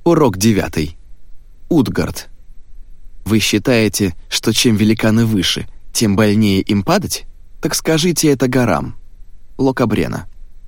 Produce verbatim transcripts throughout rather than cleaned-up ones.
Урок девятый. Утгард. Вы считаете, что чем великаны выше, тем больнее им падать? Так скажите это горам. Локабрена.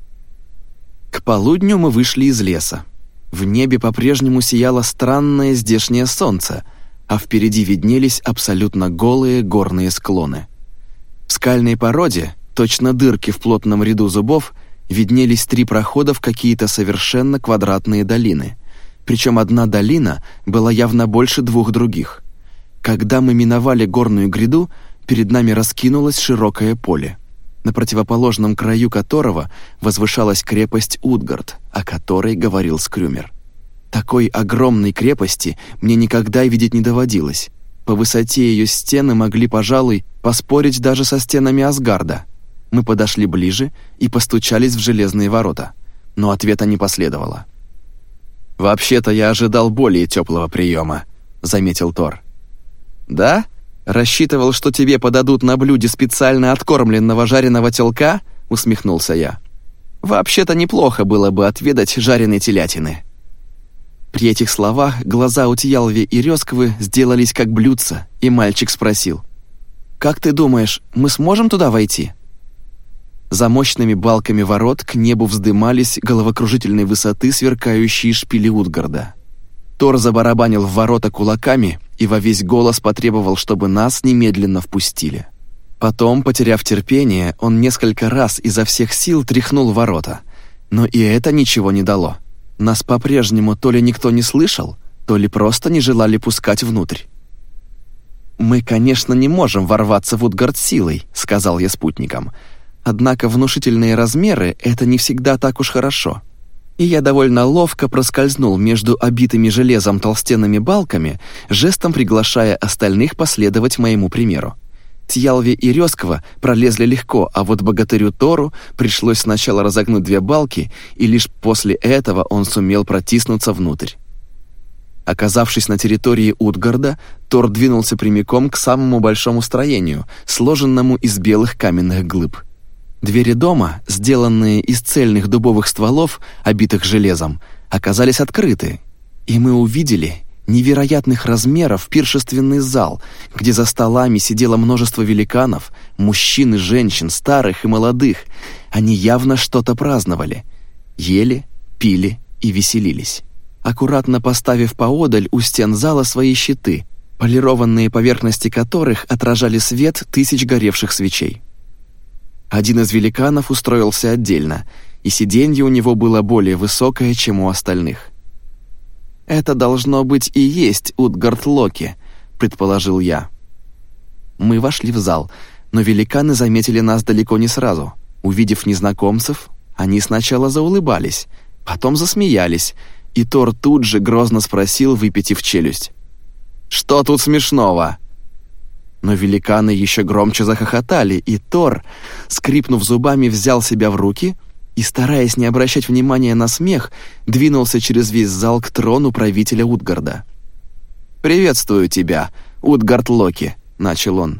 К полудню мы вышли из леса. В небе по-прежнему сияло странное здешнее солнце, а впереди виднелись абсолютно голые горные склоны. В скальной породе, точно дырки в плотном ряду зубов, виднелись три прохода в какие-то совершенно квадратные долины. Причем одна долина была явно больше двух других. Когда мы миновали горную гряду, перед нами раскинулось широкое поле, на противоположном краю которого возвышалась крепость Утгард, о которой говорил Скрюмер. Такой огромной крепости мне никогда видеть не доводилось. По высоте ее стены могли, пожалуй, поспорить даже со стенами Асгарда. Мы подошли ближе и постучались в железные ворота, но ответа не последовало. «Вообще-то я ожидал более теплого приема», — заметил Тор. «Да? Рассчитывал, что тебе подадут на блюде специально откормленного жареного телка?» — усмехнулся я. «Вообще-то неплохо было бы отведать жареной телятины». При этих словах глаза у Тьялви и Рёсквы сделались как блюдца, и мальчик спросил: «Как ты думаешь, мы сможем туда войти?» За мощными балками ворот к небу вздымались головокружительной высоты сверкающие шпили Утгарда. Тор забарабанил в ворота кулаками и во весь голос потребовал, чтобы нас немедленно впустили. Потом, потеряв терпение, он несколько раз изо всех сил тряхнул ворота. Но и это ничего не дало. Нас по-прежнему то ли никто не слышал, то ли просто не желали пускать внутрь. «Мы, конечно, не можем ворваться в Утгард силой», — сказал я спутникам. «Однако внушительные размеры — это не всегда так уж хорошо». И я довольно ловко проскользнул между обитыми железом толстенными балками, жестом приглашая остальных последовать моему примеру. Тьялви и Рёсква пролезли легко, а вот богатырю Тору пришлось сначала разогнуть две балки, и лишь после этого он сумел протиснуться внутрь. Оказавшись на территории Утгарда, Тор двинулся прямиком к самому большому строению, сложенному из белых каменных глыб. Двери дома, сделанные из цельных дубовых стволов, обитых железом, оказались открыты, и мы увидели невероятных размеров пиршественный зал, где за столами сидело множество великанов, мужчин и женщин, старых и молодых. Они явно что-то праздновали, ели, пили и веселились, аккуратно поставив поодаль у стен зала свои щиты, полированные поверхности которых отражали свет тысяч горевших свечей. Один из великанов устроился отдельно, и сиденье у него было более высокое, чем у остальных. «Это должно быть и есть Утгард Локи», — предположил я. Мы вошли в зал, но великаны заметили нас далеко не сразу. Увидев незнакомцев, они сначала заулыбались, потом засмеялись, и Тор тут же грозно спросил, выпятив челюсть: «Что тут смешного?» Но великаны еще громче захохотали, и Тор, скрипнув зубами, взял себя в руки и, стараясь не обращать внимания на смех, двинулся через весь зал к трону правителя Утгарда. «Приветствую тебя, Утгард Локи», — начал он.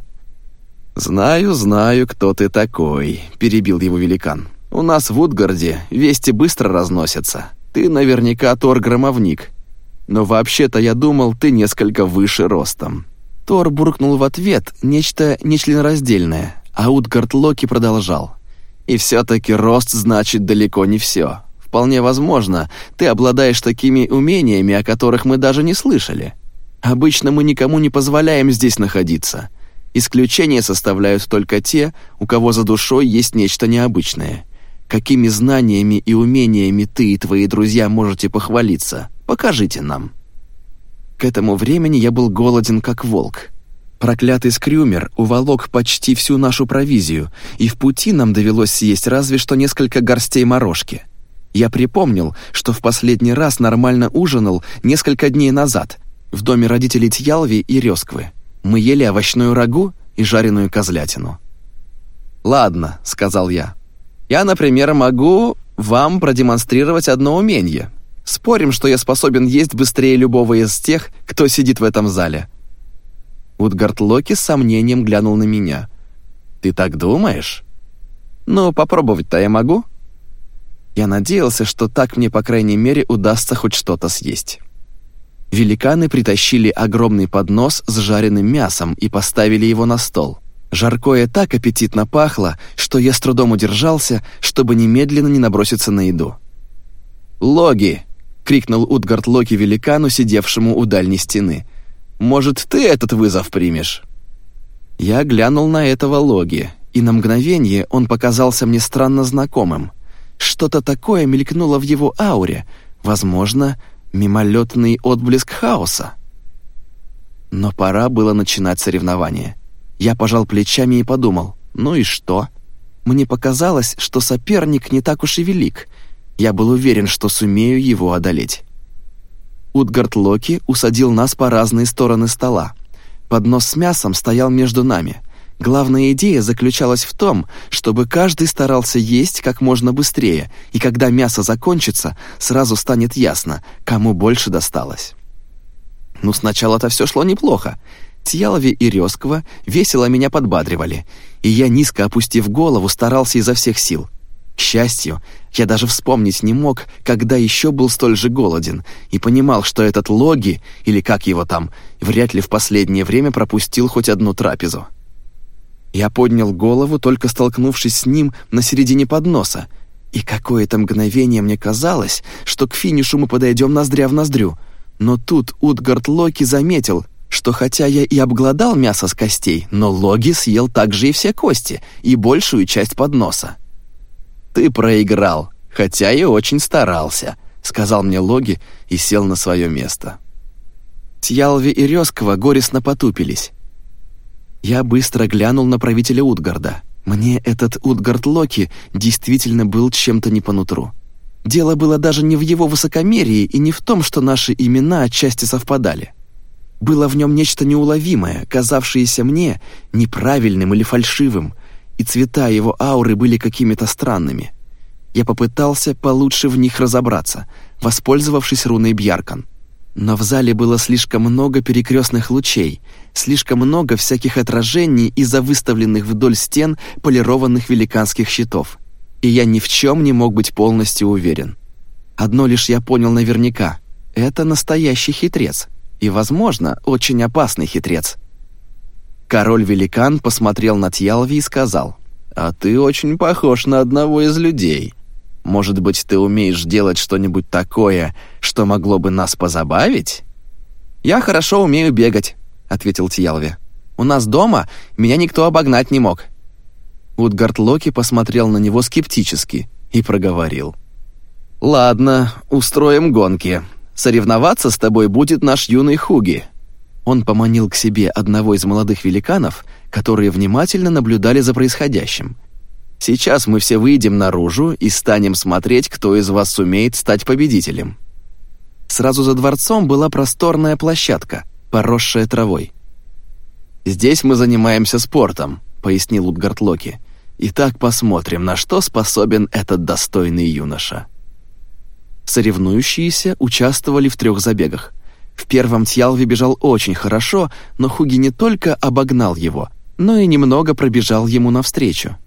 «Знаю, знаю, кто ты такой», — перебил его великан. «У нас в Утгарде вести быстро разносятся. Ты наверняка Тор-громовник. Но вообще-то я думал, ты несколько выше ростом». Тор буркнул в ответ нечто нечленораздельное, а Утгард Локи продолжал. «И все-таки рост значит далеко не все. Вполне возможно, ты обладаешь такими умениями, о которых мы даже не слышали. Обычно мы никому не позволяем здесь находиться. Исключения составляют только те, у кого за душой есть нечто необычное. Какими знаниями и умениями ты и твои друзья можете похвалиться? Покажите нам». К этому времени я был голоден, как волк. Проклятый Скрюмер уволок почти всю нашу провизию, и в пути нам довелось съесть разве что несколько горстей морожки. Я припомнил, что в последний раз нормально ужинал несколько дней назад в доме родителей Тьялви и Рёсквы. Мы ели овощную рагу и жареную козлятину. «Ладно», — сказал я. «Я, например, могу вам продемонстрировать одно умение. Спорим, что я способен есть быстрее любого из тех, кто сидит в этом зале». Утгард Локи с сомнением глянул на меня. «Ты так думаешь? Ну, попробовать-то я могу?» Я надеялся, что так мне, по крайней мере, удастся хоть что-то съесть. Великаны притащили огромный поднос с жареным мясом и поставили его на стол. Жаркое так аппетитно пахло, что я с трудом удержался, чтобы немедленно не наброситься на еду. «Логи!» — крикнул Утгард Локи великану, сидевшему у дальней стены. «Может, ты этот вызов примешь?» Я глянул на этого Логи, и на мгновение он показался мне странно знакомым. Что-то такое мелькнуло в его ауре, возможно, мимолетный отблеск хаоса. Но пора было начинать соревнование. Я пожал плечами и подумал: ну и что? Мне показалось, что соперник не так уж и велик. Я был уверен, что сумею его одолеть. Утгард Локи усадил нас по разные стороны стола. Поднос с мясом стоял между нами. Главная идея заключалась в том, чтобы каждый старался есть как можно быстрее, и когда мясо закончится, сразу станет ясно, кому больше досталось. Ну, сначала-то все шло неплохо. Тьялви и Рёсква весело меня подбадривали, и я, низко опустив голову, старался изо всех сил. К счастью, я даже вспомнить не мог, когда еще был столь же голоден, и понимал, что этот Логи, или как его там, вряд ли в последнее время пропустил хоть одну трапезу. Я поднял голову, только столкнувшись с ним на середине подноса, и какое-то мгновение мне казалось, что к финишу мы подойдем ноздря в ноздрю. Но тут Утгард Локи заметил, что хотя я и обглодал мясо с костей, но Логи съел также и все кости, и большую часть подноса. «Ты проиграл, хотя и очень старался», — сказал мне Логи и сел на свое место. Тьялви и Рёсква горестно потупились. Я быстро глянул на правителя Утгарда. Мне этот Утгард Локи действительно был чем-то не по нутру. Дело было даже не в его высокомерии и не в том, что наши имена отчасти совпадали. Было в нем нечто неуловимое, казавшееся мне неправильным или фальшивым, и цвета его ауры были какими-то странными. Я попытался получше в них разобраться, воспользовавшись руной Бьяркан. Но в зале было слишком много перекрестных лучей, слишком много всяких отражений из-за выставленных вдоль стен полированных великанских щитов, и я ни в чем не мог быть полностью уверен. Одно лишь я понял наверняка — это настоящий хитрец, и, возможно, очень опасный хитрец. Король-великан посмотрел на Тьялви и сказал: «А ты очень похож на одного из людей. Может быть, ты умеешь делать что-нибудь такое, что могло бы нас позабавить?» «Я хорошо умею бегать», — ответил Тьялви. «У нас дома меня никто обогнать не мог». Утгард Локи посмотрел на него скептически и проговорил: «Ладно, устроим гонки. Соревноваться с тобой будет наш юный Хуги». Он поманил к себе одного из молодых великанов, которые внимательно наблюдали за происходящим. «Сейчас мы все выйдем наружу и станем смотреть, кто из вас сумеет стать победителем». Сразу за дворцом была просторная площадка, поросшая травой. «Здесь мы занимаемся спортом», — пояснил Утгард Локи. «Итак, посмотрим, на что способен этот достойный юноша». Соревнующиеся участвовали в трех забегах. В первом Тьялви бежал очень хорошо, но Хуги не только обогнал его, но и немного пробежал ему навстречу.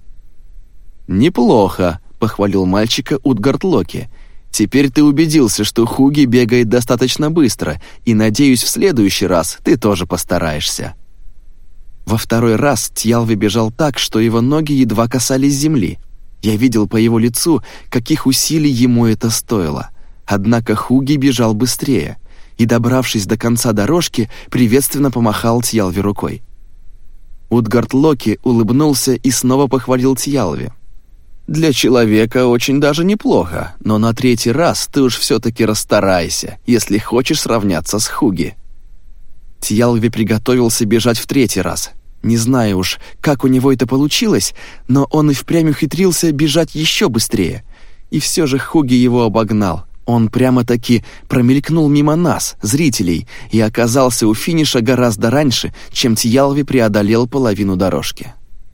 «Неплохо», — похвалил мальчика Утгард Локи. «Теперь ты убедился, что Хуги бегает достаточно быстро, и, надеюсь, в следующий раз ты тоже постараешься». Во второй раз Тьялви бежал так, что его ноги едва касались земли. Я видел по его лицу, каких усилий ему это стоило. Однако Хуги бежал быстрее и, добравшись до конца дорожки, приветственно помахал Тьялви рукой. Утгард Локи улыбнулся и снова похвалил Тьялви. «Для человека очень даже неплохо, но на третий раз ты уж все-таки расстарайся, если хочешь сравняться с Хуги». Тьялви приготовился бежать в третий раз. Не знаю уж, как у него это получилось, но он и впрямь ухитрился бежать еще быстрее. И все же Хуги его обогнал. Он прямо-таки промелькнул мимо нас, зрителей, и оказался у финиша гораздо раньше, чем Тьялви преодолел половину дорожки.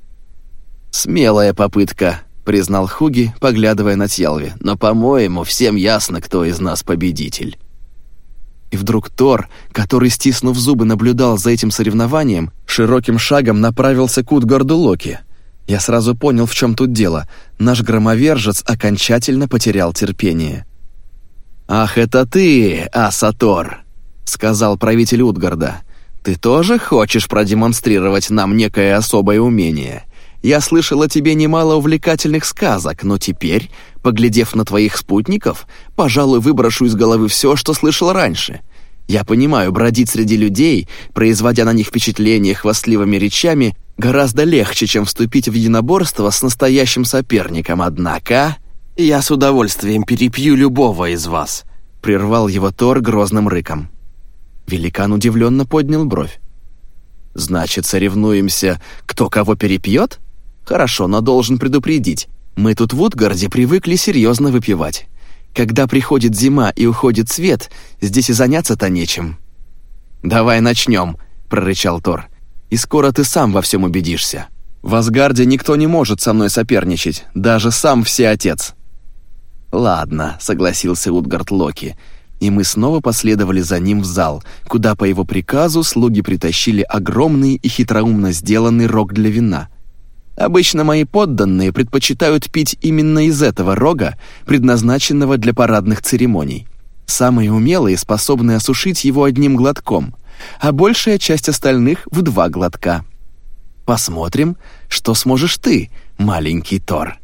«Смелая попытка», — признал Хуги, поглядывая на Тьялви, «но, по-моему, всем ясно, кто из нас победитель». И вдруг Тор, который, стиснув зубы, наблюдал за этим соревнованием, широким шагом направился к Утгарду Локи. Я сразу понял, в чем тут дело. Наш громовержец окончательно потерял терпение. «Ах, это ты, Аса Тор!» — сказал правитель Утгарда. «Ты тоже хочешь продемонстрировать нам некое особое умение? Я слышал о тебе немало увлекательных сказок, но теперь, поглядев на твоих спутников, пожалуй, выброшу из головы все, что слышал раньше. Я понимаю, бродить среди людей, производя на них впечатление хвастливыми речами, гораздо легче, чем вступить в единоборство с настоящим соперником, однако...» «Я с удовольствием перепью любого из вас», — прервал его Тор грозным рыком. Великан удивленно поднял бровь. «Значит, соревнуемся, кто кого перепьет? Хорошо, но должен предупредить. Мы тут в Утгарде привыкли серьезно выпивать. Когда приходит зима и уходит свет, здесь и заняться-то нечем». «Давай начнем», — прорычал Тор. «И скоро ты сам во всем убедишься. В Асгарде никто не может со мной соперничать, даже сам Всеотец». «Ладно», — согласился Утгард Локи, и мы снова последовали за ним в зал, куда по его приказу слуги притащили огромный и хитроумно сделанный рог для вина. Обычно мои подданные предпочитают пить именно из этого рога, предназначенного для парадных церемоний. Самые умелые способны осушить его одним глотком, а большая часть остальных — в два глотка. Посмотрим, что сможешь ты, маленький Тор».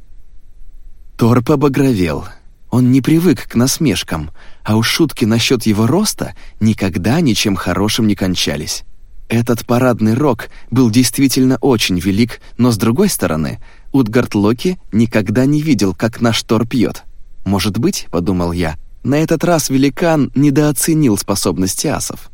Тор побагровел. Он не привык к насмешкам, а уж шутки насчет его роста никогда ничем хорошим не кончались. Этот парадный рог был действительно очень велик, но, с другой стороны, Утгард Локи никогда не видел, как наш Тор пьет. «Может быть, — подумал я, — на этот раз великан недооценил способности асов».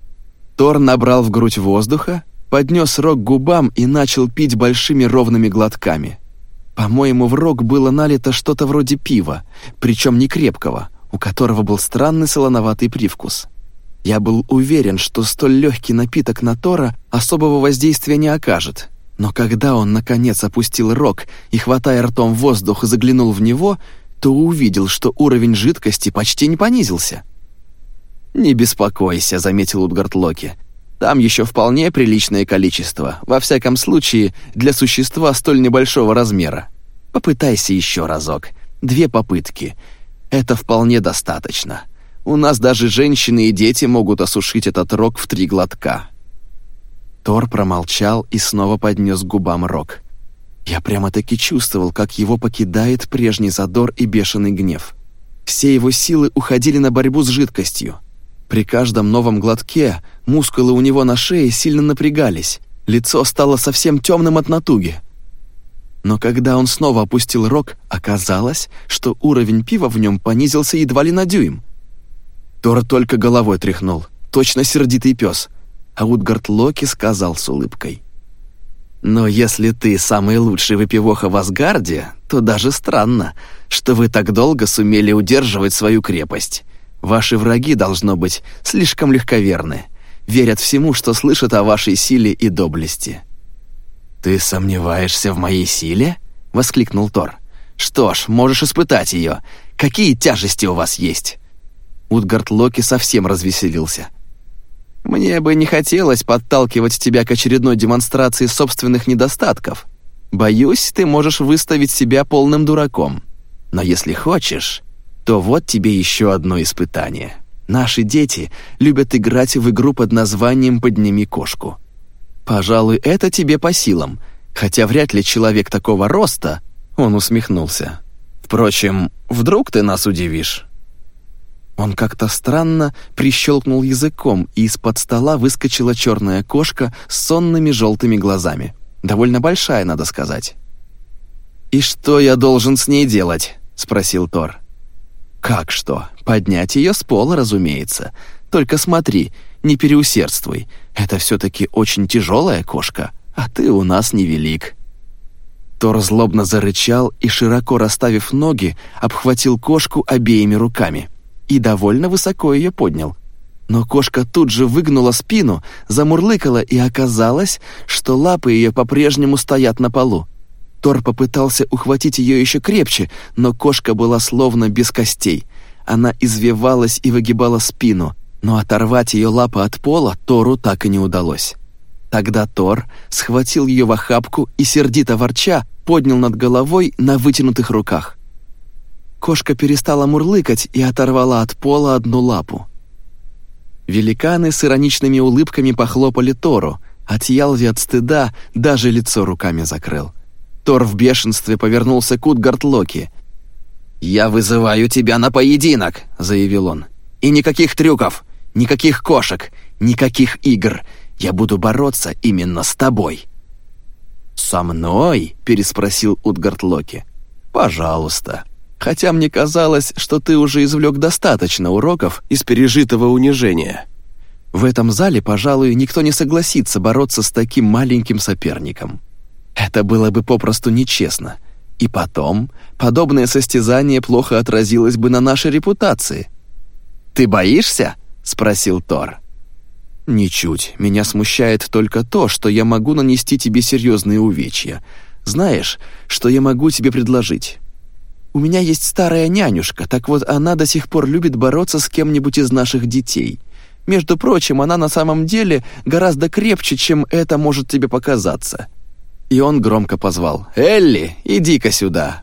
Тор набрал в грудь воздуха, поднес рог к губам и начал пить большими ровными глотками. По-моему, в рог было налито что-то вроде пива, причем не крепкого, у которого был странный солоноватый привкус. Я был уверен, что столь легкий напиток на Тора особого воздействия не окажет, но когда он, наконец, опустил рог и, хватая ртом воздух, заглянул в него, то увидел, что уровень жидкости почти не понизился. «Не беспокойся», — заметил Утгард Локи. «Там еще вполне приличное количество, во всяком случае, для существа столь небольшого размера. Попытайся еще разок. Две попытки. Это вполне достаточно. У нас даже женщины и дети могут осушить этот рог в три глотка». Тор промолчал и снова поднес к губам рог. Я прямо-таки чувствовал, как его покидает прежний задор и бешеный гнев. Все его силы уходили на борьбу с жидкостью. При каждом новом глотке мускулы у него на шее сильно напрягались, лицо стало совсем темным от натуги. Но когда он снова опустил рог, оказалось, что уровень пива в нем понизился едва ли на дюйм. Тор только головой тряхнул, точно сердитый пес, а Утгард Локи сказал с улыбкой: «Но если ты самый лучший выпивоха в Асгарде, то даже странно, что вы так долго сумели удерживать свою крепость. Ваши враги, должно быть, слишком легковерны, верят всему, что слышат о вашей силе и доблести». «Ты сомневаешься в моей силе?» — воскликнул Тор. «Что ж, можешь испытать ее. Какие тяжести у вас есть?» Утгард Локи совсем развеселился. «Мне бы не хотелось подталкивать тебя к очередной демонстрации собственных недостатков. Боюсь, ты можешь выставить себя полным дураком. Но если хочешь, то вот тебе еще одно испытание. Наши дети любят играть в игру под названием «Подними кошку». Пожалуй, это тебе по силам, хотя вряд ли человек такого роста...» Он усмехнулся. «Впрочем, вдруг ты нас удивишь?» Он как-то странно прищелкнул языком, и из-под стола выскочила черная кошка с сонными желтыми глазами. Довольно большая, надо сказать. «И что я должен с ней делать?» — спросил Тор. «Как что? Поднять ее с пола, разумеется. Только смотри, не переусердствуй. Это все-таки очень тяжелая кошка, а ты у нас невелик». Тор злобно зарычал и, широко расставив ноги, обхватил кошку обеими руками и довольно высоко ее поднял. Но кошка тут же выгнула спину, замурлыкала, и оказалось, что лапы ее по-прежнему стоят на полу. Тор попытался ухватить ее еще крепче, но кошка была словно без костей. Она извивалась и выгибала спину, но оторвать ее лапы от пола Тору так и не удалось. Тогда Тор схватил ее в охапку и, сердито ворча, поднял над головой на вытянутых руках. Кошка перестала мурлыкать и оторвала от пола одну лапу. Великаны с ироничными улыбками похлопали Тору, а Тьялви от стыда даже лицо руками закрыл. Тор в бешенстве повернулся к Утгард-Локи. «Я вызываю тебя на поединок», — заявил он. «И никаких трюков, никаких кошек, никаких игр. Я буду бороться именно с тобой». «Со мной?» — переспросил Утгард-Локи. «Пожалуйста. Хотя мне казалось, что ты уже извлек достаточно уроков из пережитого унижения. В этом зале, пожалуй, никто не согласится бороться с таким маленьким соперником. Это было бы попросту нечестно. И потом, подобное состязание плохо отразилось бы на нашей репутации». «Ты боишься?» — спросил Тор. «Ничуть. Меня смущает только то, что я могу нанести тебе серьезные увечья. Знаешь, что я могу тебе предложить? У меня есть старая нянюшка, так вот она до сих пор любит бороться с кем-нибудь из наших детей. Между прочим, она на самом деле гораздо крепче, чем это может тебе показаться». И он громко позвал: «Элли, иди-ка сюда».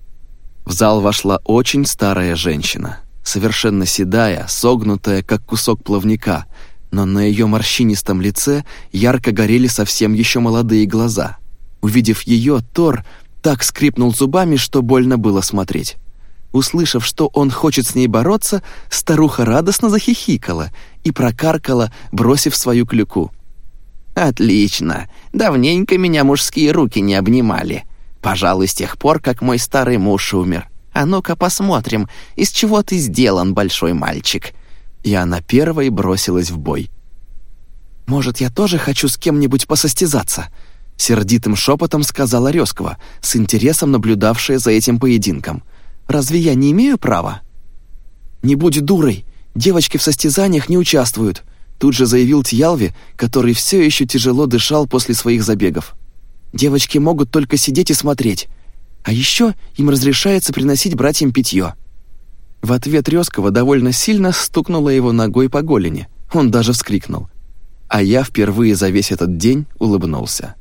В зал вошла очень старая женщина, совершенно седая, согнутая, как кусок плавника, но на ее морщинистом лице ярко горели совсем еще молодые глаза. Увидев ее, Тор так скрипнул зубами, что больно было смотреть. Услышав, что он хочет с ней бороться, старуха радостно захихикала и прокаркала, бросив свою клюку: «Отлично! Давненько меня мужские руки не обнимали. Пожалуй, с тех пор, как мой старый муж умер. А ну-ка посмотрим, из чего ты сделан, большой мальчик». И она первой бросилась в бой. «Может, я тоже хочу с кем-нибудь посостязаться?» — сердитым шепотом сказала Рёсква, с интересом наблюдавшая за этим поединком. «Разве я не имею права?» «Не будь дурой! Девочки в состязаниях не участвуют!» Тут же заявил Тьялви, который все еще тяжело дышал после своих забегов. «Девочки могут только сидеть и смотреть. А еще им разрешается приносить братьям питье». В ответ Рёскова довольно сильно стукнула его ногой по голени. Он даже вскрикнул. А я впервые за весь этот день улыбнулся.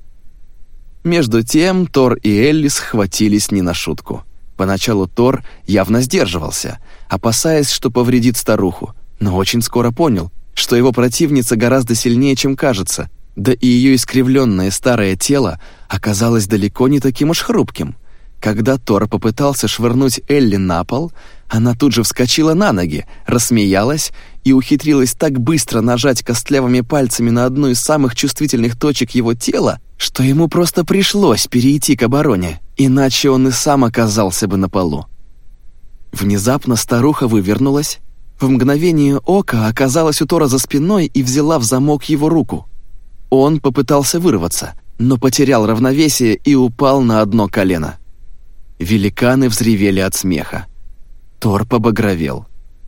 Между тем Тор и Элли схватились не на шутку. Поначалу Тор явно сдерживался, опасаясь, что повредит старуху, но очень скоро понял, что его противница гораздо сильнее, чем кажется, да и ее искривленное старое тело оказалось далеко не таким уж хрупким. Когда Тор попытался швырнуть Элли на пол, она тут же вскочила на ноги, рассмеялась и ухитрилась так быстро нажать костлявыми пальцами на одну из самых чувствительных точек его тела, что ему просто пришлось перейти к обороне, иначе он и сам оказался бы на полу. Внезапно старуха вывернулась, в мгновение ока оказалась у Тора за спиной и взяла в замок его руку. Он попытался вырваться, но потерял равновесие и упал на одно колено. Великаны взревели от смеха. Тор побагровел.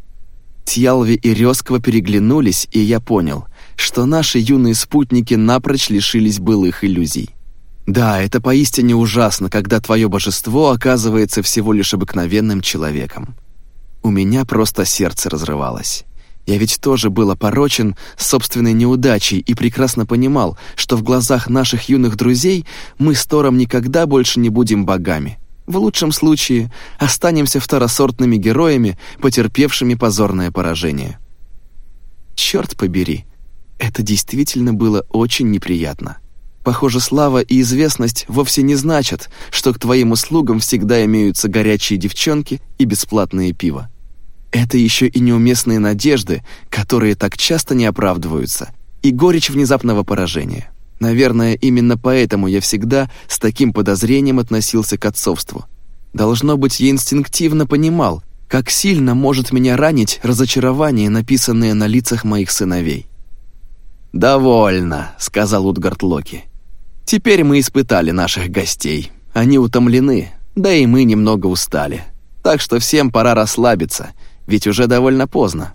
Тьялви и Рёсква переглянулись, и я понял, что наши юные спутники напрочь лишились былых иллюзий. Да, это поистине ужасно, когда твое божество оказывается всего лишь обыкновенным человеком. У меня просто сердце разрывалось. Я ведь тоже был опорочен собственной неудачей и прекрасно понимал, что в глазах наших юных друзей мы с Тором никогда больше не будем богами. В лучшем случае останемся второсортными героями, потерпевшими позорное поражение. Черт побери, это действительно было очень неприятно. Похоже, слава и известность вовсе не значат, что к твоим услугам всегда имеются горячие девчонки и бесплатное пиво. Это еще и неуместные надежды, которые так часто не оправдываются, и горечь внезапного поражения. Наверное, именно поэтому я всегда с таким подозрением относился к отцовству. Должно быть, я инстинктивно понимал, как сильно может меня ранить разочарование, написанное на лицах моих сыновей. «Довольно», — сказал Утгард-Локи. «Теперь мы испытали наших гостей. Они утомлены, да и мы немного устали. Так что всем пора расслабиться, ведь уже довольно поздно».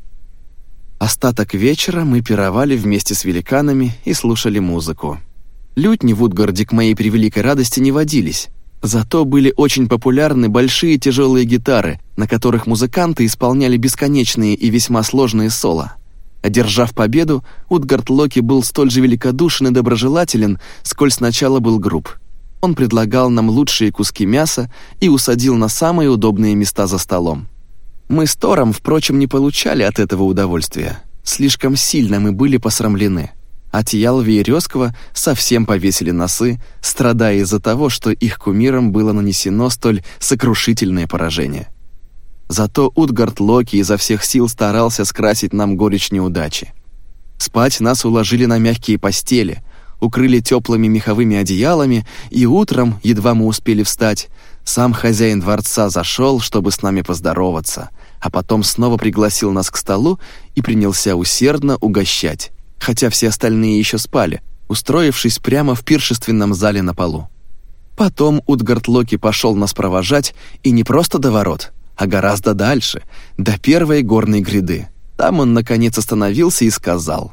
Остаток вечера мы пировали вместе с великанами и слушали музыку. Лютни в Утгарде к моей превеликой радости не водились, зато были очень популярны большие тяжелые гитары, на которых музыканты исполняли бесконечные и весьма сложные соло. Одержав победу, Утгард-Локи был столь же великодушен и доброжелателен, сколь сначала был груб. Он предлагал нам лучшие куски мяса и усадил на самые удобные места за столом. Мы с Тором, впрочем, не получали от этого удовольствия. Слишком сильно мы были посрамлены. А Тьялви и Рёсква совсем повесили носы, страдая из-за того, что их кумирам было нанесено столь сокрушительное поражение. Зато Утгард Локи изо всех сил старался скрасить нам горечь неудачи. Спать нас уложили на мягкие постели, укрыли теплыми меховыми одеялами, и утром, едва мы успели встать, сам хозяин дворца зашел, чтобы с нами поздороваться, а потом снова пригласил нас к столу и принялся усердно угощать, хотя все остальные еще спали, устроившись прямо в пиршественном зале на полу. Потом Утгард Локи пошел нас провожать, и не просто до ворот, а гораздо дальше, до первой горной гряды. Там он, наконец, остановился и сказал: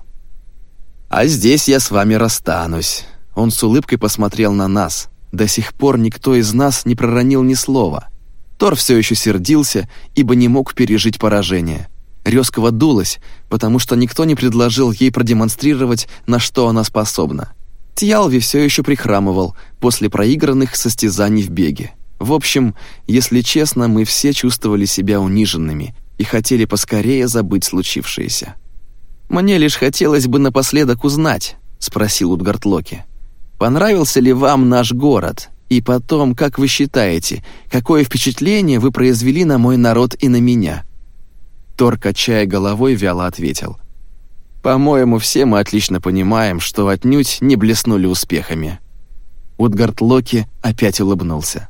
«А здесь я с вами расстанусь». Он с улыбкой посмотрел на нас. До сих пор никто из нас не проронил ни слова. Тор все еще сердился, ибо не мог пережить поражение. Рёсква дулась, потому что никто не предложил ей продемонстрировать, на что она способна. Тьялви все еще прихрамывал после проигранных состязаний в беге. В общем, если честно, мы все чувствовали себя униженными и хотели поскорее забыть случившееся. «Мне лишь хотелось бы напоследок узнать», — спросил Утгард Локи, «понравился ли вам наш город? И потом, как вы считаете, какое впечатление вы произвели на мой народ и на меня?» Тор, качая головой, вяло ответил: «По-моему, все мы отлично понимаем, что отнюдь не блеснули успехами». Утгард Локи опять улыбнулся.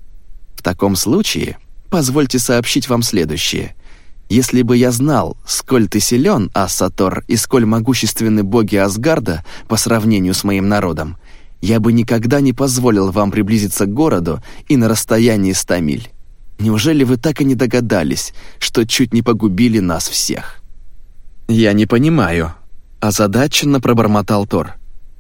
«В таком случае, позвольте сообщить вам следующее. Если бы я знал, сколь ты силен, Асса Тор, и сколь могущественны боги Асгарда по сравнению с моим народом, я бы никогда не позволил вам приблизиться к городу и на расстоянии ста миль. Неужели вы так и не догадались, что чуть не погубили нас всех?» «Я не понимаю», — озадаченно пробормотал Тор.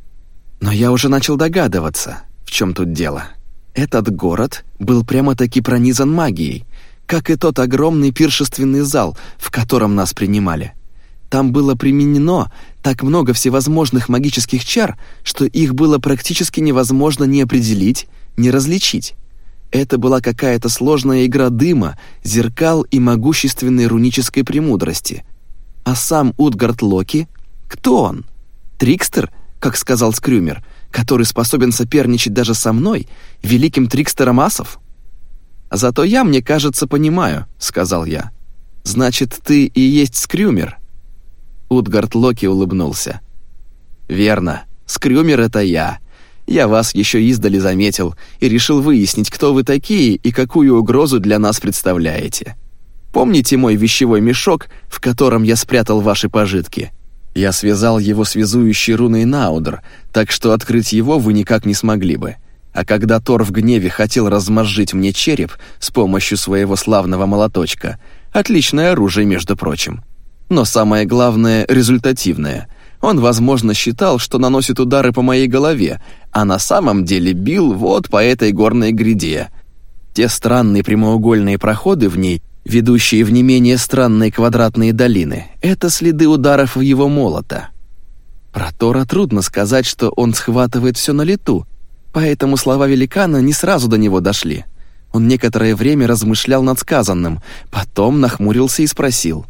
«Но я уже начал догадываться, в чем тут дело. Этот город был прямо-таки пронизан магией, как и тот огромный пиршественный зал, в котором нас принимали. Там было применено так много всевозможных магических чар, что их было практически невозможно ни определить, ни различить. Это была какая-то сложная игра дыма, зеркал и могущественной рунической премудрости. А сам Утгард Локи, кто он? Трикстер, как сказал Скрюмер, который способен соперничать даже со мной, великим трикстером асов? «Зато я, мне кажется, понимаю», — сказал я. «Значит, ты и есть Скрюмер?» Утгард Локи улыбнулся. «Верно, Скрюмер — это я. Я вас еще издали заметил и решил выяснить, кто вы такие и какую угрозу для нас представляете. Помните мой вещевой мешок, в котором я спрятал ваши пожитки? Я связал его связующей руной Наудр, так что открыть его вы никак не смогли бы. А когда Тор в гневе хотел размозжить мне череп с помощью своего славного молоточка, отличное оружие, между прочим, но самое главное — результативное, он, возможно, считал, что наносит удары по моей голове, а на самом деле бил вот по этой горной гряде. Те странные прямоугольные проходы в ней, ведущие в не менее странные квадратные долины, это следы ударов в его молота. Про Тора трудно сказать, что он схватывает все на лету, поэтому слова великана не сразу до него дошли. Он некоторое время размышлял над сказанным, потом нахмурился и спросил: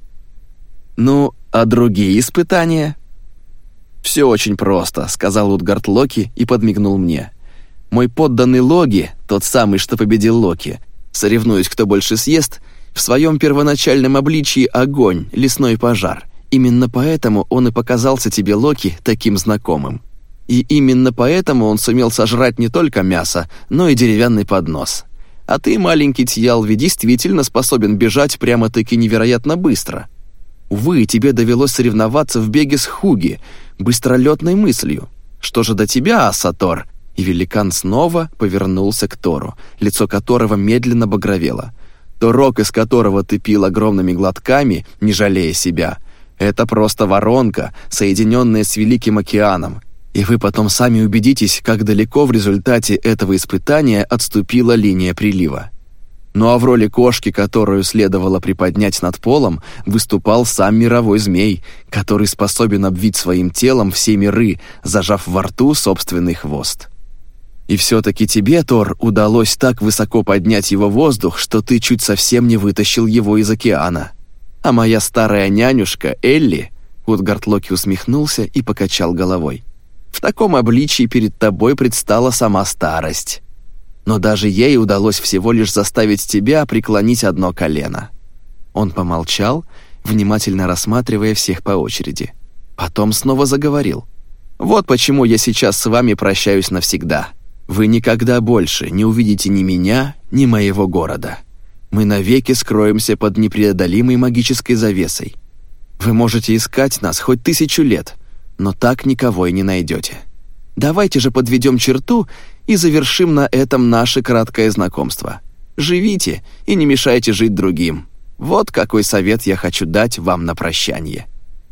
«Ну, а другие испытания?» «Все очень просто», — сказал Утгард Локи и подмигнул мне. «Мой подданный Логи, тот самый, что победил Локи, соревнуясь, кто больше съест, в своем первоначальном обличии огонь, лесной пожар. Именно поэтому он и показался тебе, Локи, таким знакомым. И именно поэтому он сумел сожрать не только мясо, но и деревянный поднос. А ты, маленький Тьялви, действительно способен бежать прямо-таки невероятно быстро. Увы, тебе довелось соревноваться в беге с Хуги, быстролетной мыслью. Что же до тебя, Асса Тор?» И великан снова повернулся к Тору, лицо которого медленно багровело. «То рог, из которого ты пил огромными глотками, не жалея себя, это просто воронка, соединенная с Великим океаном. И вы потом сами убедитесь, как далеко в результате этого испытания отступила линия прилива. Ну а в роли кошки, которую следовало приподнять над полом, выступал сам мировой змей, который способен обвить своим телом все миры, зажав во рту собственный хвост. И все-таки тебе, Тор, удалось так высоко поднять его в воздух, что ты чуть совсем не вытащил его из океана. А моя старая нянюшка Элли, Утгард Локи усмехнулся и покачал головой. «В таком обличии перед тобой предстала сама старость. Но даже ей удалось всего лишь заставить тебя преклонить одно колено». Он помолчал, внимательно рассматривая всех по очереди. Потом снова заговорил. «Вот почему я сейчас с вами прощаюсь навсегда. Вы никогда больше не увидите ни меня, ни моего города. Мы навеки скроемся под непреодолимой магической завесой. Вы можете искать нас хоть тысячу лет, но так никого и не найдете. Давайте же подведем черту и завершим на этом наше краткое знакомство. Живите и не мешайте жить другим. Вот какой совет я хочу дать вам на прощание».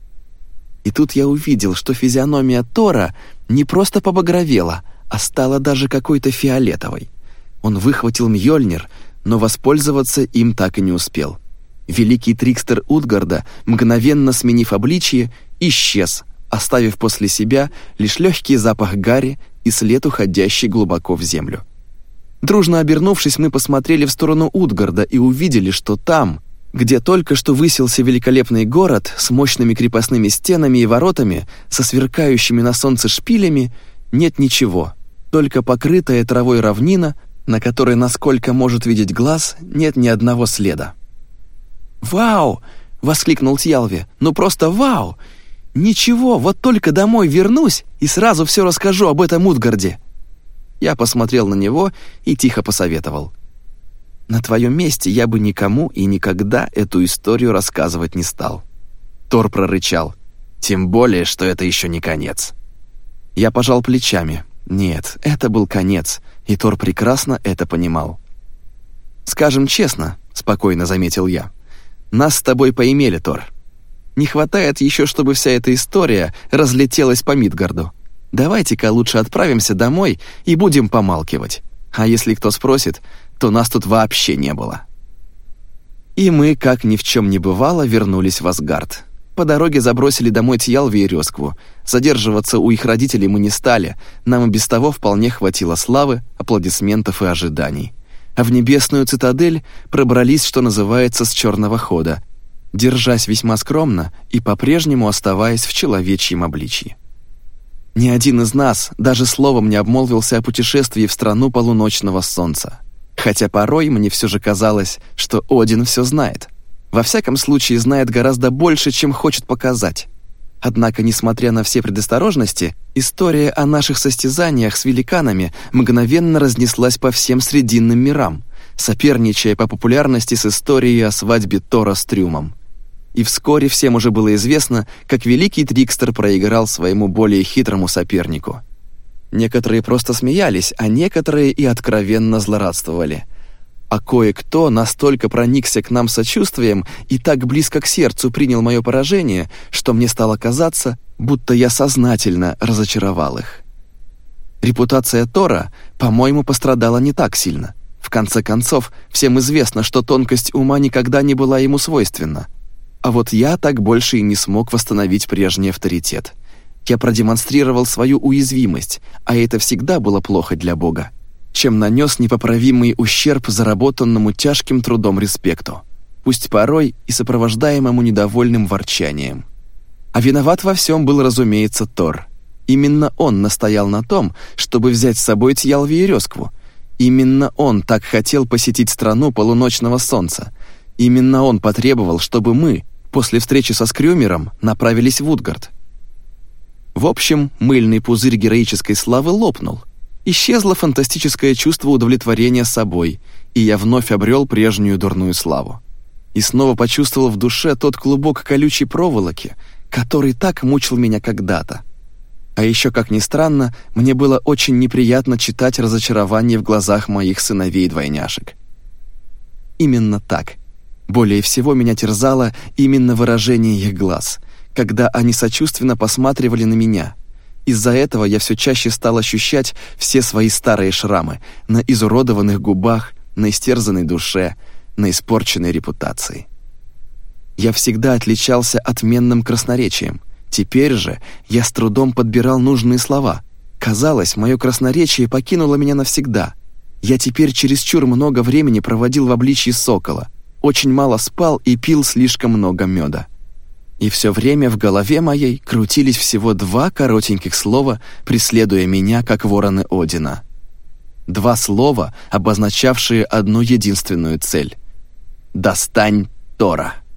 И тут я увидел, что физиономия Тора не просто побагровела, а стала даже какой-то фиолетовой. Он выхватил Мьёльнир, но воспользоваться им так и не успел. Великий трикстер Утгарда, мгновенно сменив обличье, исчез, оставив после себя лишь легкий запах гари и след, уходящий глубоко в землю. Дружно обернувшись, мы посмотрели в сторону Утгарда и увидели, что там, где только что высился великолепный город с мощными крепостными стенами и воротами, со сверкающими на солнце шпилями, нет ничего, только покрытая травой равнина, на которой, насколько может видеть глаз, нет ни одного следа. «Вау!» — воскликнул Тьялви. «Ну просто вау! Ничего, вот только домой вернусь и сразу все расскажу об этом Утгарде». Я посмотрел на него и тихо посоветовал. «На твоем месте я бы никому и никогда эту историю рассказывать не стал». Тор прорычал. «Тем более, что это еще не конец». Я пожал плечами. Нет, это был конец, и Тор прекрасно это понимал. «Скажем честно», — спокойно заметил я, — «нас с тобой поимели, Тор. Не хватает еще, чтобы вся эта история разлетелась по Мидгарду. Давайте-ка лучше отправимся домой и будем помалкивать. А если кто спросит, то нас тут вообще не было». И мы, как ни в чем не бывало, вернулись в Асгард. По дороге забросили домой Тьялви и Рёскву. Задерживаться у их родителей мы не стали, нам и без того вполне хватило славы, аплодисментов и ожиданий. А в небесную цитадель пробрались, что называется, с черного хода, держась весьма скромно и по-прежнему оставаясь в человечьем обличье. Ни один из нас даже словом не обмолвился о путешествии в страну полуночного солнца. Хотя порой мне все же казалось, что Один все знает. Во всяком случае, знает гораздо больше, чем хочет показать. Однако, несмотря на все предосторожности, история о наших состязаниях с великанами мгновенно разнеслась по всем срединным мирам, соперничая по популярности с историей о свадьбе Тора с Трюмом. И вскоре всем уже было известно, как великий трикстер проиграл своему более хитрому сопернику. Некоторые просто смеялись, а некоторые и откровенно злорадствовали. А кое-кто настолько проникся к нам сочувствием и так близко к сердцу принял мое поражение, что мне стало казаться, будто я сознательно разочаровал их. Репутация Тора, по-моему, пострадала не так сильно. В конце концов, всем известно, что тонкость ума никогда не была ему свойственна. А вот я так больше и не смог восстановить прежний авторитет. Я продемонстрировал свою уязвимость, а это всегда было плохо для Бога, чем нанес непоправимый ущерб заработанному тяжким трудом респекту, пусть порой и сопровождаемому недовольным ворчанием. А виноват во всем был, разумеется, Тор. Именно он настоял на том, чтобы взять с собой Тьялви и Рёскву. Именно он так хотел посетить страну полуночного солнца. Именно он потребовал, чтобы мы, после встречи со Скрюмером, направились в Утгард. В общем, мыльный пузырь героической славы лопнул. Исчезло фантастическое чувство удовлетворения собой, и я вновь обрел прежнюю дурную славу. И снова почувствовал в душе тот клубок колючей проволоки, который так мучил меня когда-то. А еще, как ни странно, мне было очень неприятно читать разочарование в глазах моих сыновей-двойняшек. Именно так. Более всего меня терзало именно выражение их глаз, когда они сочувственно посматривали на меня. Из-за этого я все чаще стал ощущать все свои старые шрамы на изуродованных губах, на истерзанной душе, на испорченной репутации. Я всегда отличался отменным красноречием. Теперь же я с трудом подбирал нужные слова. Казалось, мое красноречие покинуло меня навсегда. Я теперь чересчур много времени проводил в обличье сокола, очень мало спал и пил слишком много меда. И все время в голове моей крутились всего два коротеньких слова, преследуя меня, как вороны Одина. Два слова, обозначавшие одну единственную цель — «Достань Тора».